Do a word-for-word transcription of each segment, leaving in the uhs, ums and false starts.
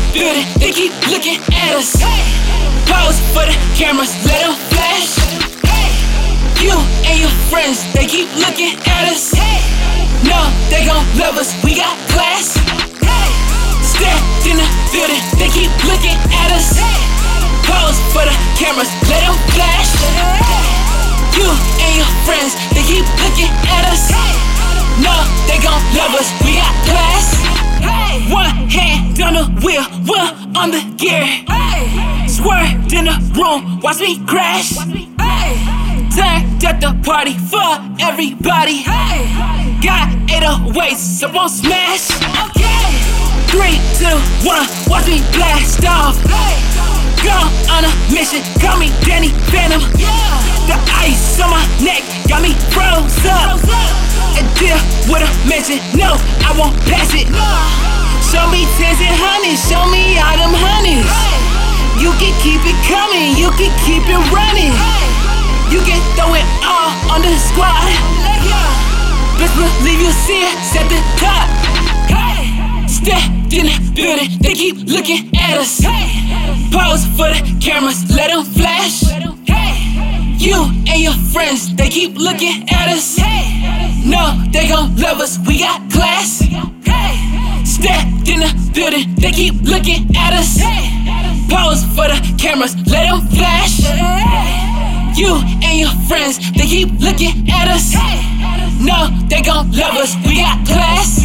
building, they keep looking at us. Pose for the cameras, let them flash. You and your friends, they keep looking at us. No, they gon' love us, we got class. Stepped in the building, they keep looking at us. Pose for the cameras, let them flash. You and your friends, they keep looking at us. No, they gon' love us, we got class. One hand on the wheel, one on the gear. Swerved in the room, watch me crash. Turned at the party for everybody. Got eight oh eights, so won't smash. Three, two, one, watch me blast off. Go on a mission, call me Danny Phantom. The ice on my neck got me froze up. A deal with a mention, no, I won't pass it. Show me tens and hundreds, show me all them honeys. You can keep it coming, you can keep it running. You can throw it all on the squad. Best believe you see it, at the top. Stepped in the building, they keep looking at us. Pose for the cameras, let them flash. You and your friends, they keep looking at us. No, they gon' love us, we got class. Stepped in the building, they keep looking at us. Pose for the cameras, let them flash. You and your friends, they keep looking at us. No, they gon' love us, we got class.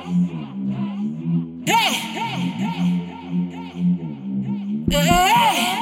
Hey. Hey.